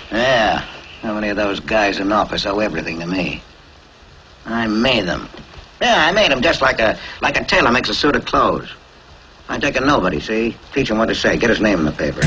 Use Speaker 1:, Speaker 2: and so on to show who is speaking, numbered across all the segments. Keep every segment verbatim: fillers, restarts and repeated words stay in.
Speaker 1: Yeah. How many of those guys in office owe everything to me? I made them. Yeah, I made them just like a like a tailor makes a suit of clothes. I take a nobody, see? Teach him what to say. Get his name in the paper.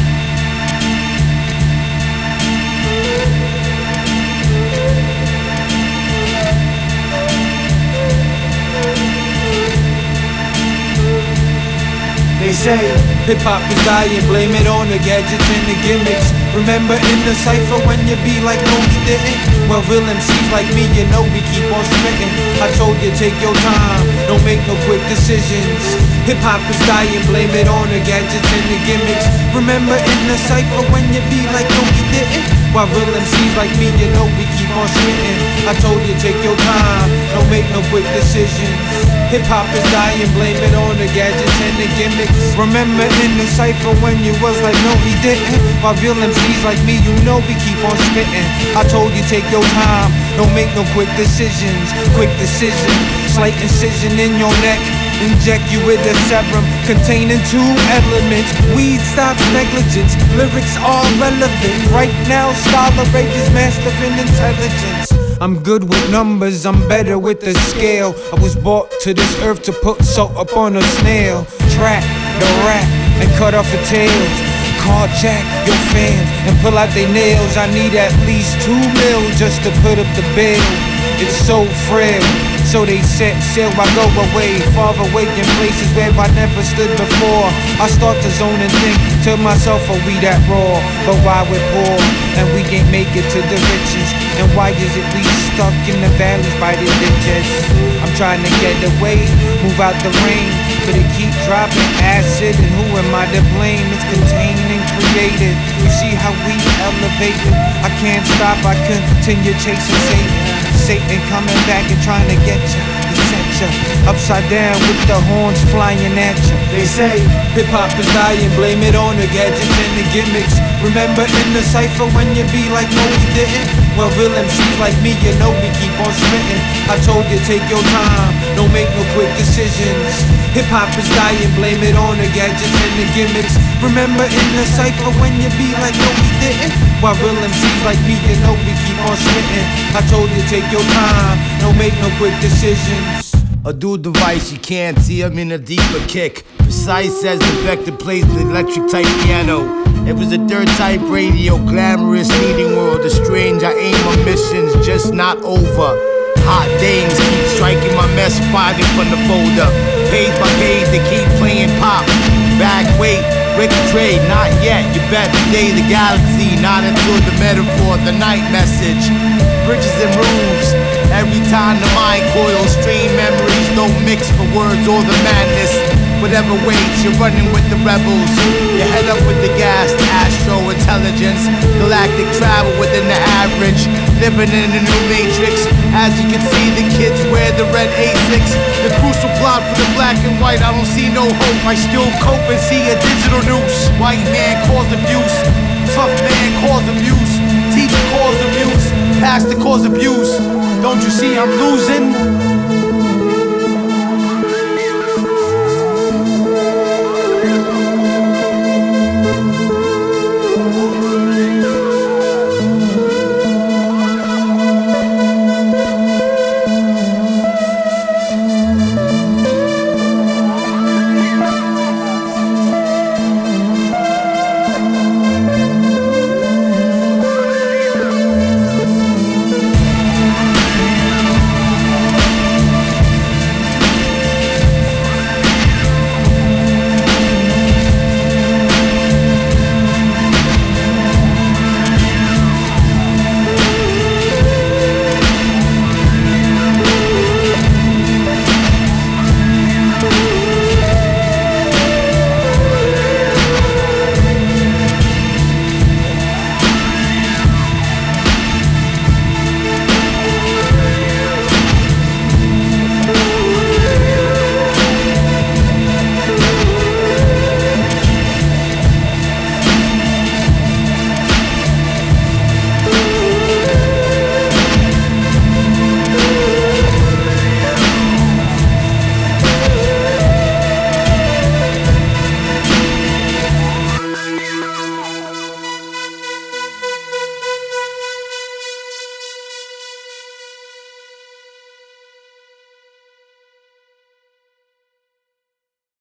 Speaker 2: They say hip-hop is dying, blame it on the gadgets and the gimmicks. Remember in the cypher when you be like, no we didn't? Well, real M Cs like me, you know we keep on spitting. I told you take your time, don't make no quick decisions. Hip-hop is dying, blame it on the gadgets and the gimmicks. Remember in the cypher when you be like, no we didn't? While real M Cs like me, you know we keep on spitting. I told you take your time, don't make no quick decisions. Hip-hop is dying, blame it on the gadgets and the gimmicks. Remember in the cypher when you was like, no he didn't? While real M Cs like me, you know we keep on spitting. I told you take your time, don't make no quick decisions. Quick decision, slight incision in your neck. Inject you with a serum containing two elements. Weed stops negligence, lyrics are relevant. Right now, scholar rage is mastering intelligence. I'm good with numbers, I'm better with the scale. I was brought to this earth to put salt up on a snail. Trap the rat and cut off the tails. Carjack your fans and pull out their nails. I need at least two mil just to put up the bill. It's so frail, so they set sail, I go away, far away in places where I never stood before. I start to zone and think to myself, are we that raw? But why we're poor and we can't make it to the riches? And why is it we stuck in the valleys by the ditches? I'm trying to get away, move out the rain, but it keep dropping acid. And who am I to blame? It's contained and created. You see how we elevated? I can't stop, I continue chasing Satan. Satan coming back and trying to get you, to set you upside down with the horns flying at you. They say hip-hop is dying, blame it on the gadgets and the gimmicks. Remember in the cypher when you be like, no we didn't? Well, real M Cs like me, you know we keep on spitting. I told you take your time, don't make no quick decisions. Hip-hop is dying, blame it on the gadgets and the gimmicks. Remember in the cypher when you be like, no we didn't? While real M Cs like me, you know we keep on spitting. I told you take your time, don't make no quick decisions.
Speaker 3: A dual device, you can't see him in a deeper kick. Precise as the vector plays the electric type piano. It was a dirt type radio, glamorous needing world. A strange, I aim on missions, just not over. Hot dames keep striking my mess, fighting from the folder. Page by page, they keep playing pop. Back, wait, break the trade, not yet. You bet the day the galaxy, not until the metaphor, the night message. Bridges and roofs, every time the mind coils, strain memories don't mix for words or the madness. Whatever waits, you're running with the rebels. You head up with the gas, the astro intelligence. Galactic travel within the average. Living in a new matrix. As you can see, the kids wear the red Asics. The crucial plot for the black and white, I don't see no hope. I still cope and see a digital noose. White man cause abuse, tough man cause abuse, teacher cause abuse, pastor cause abuse. Don't you see I'm losing?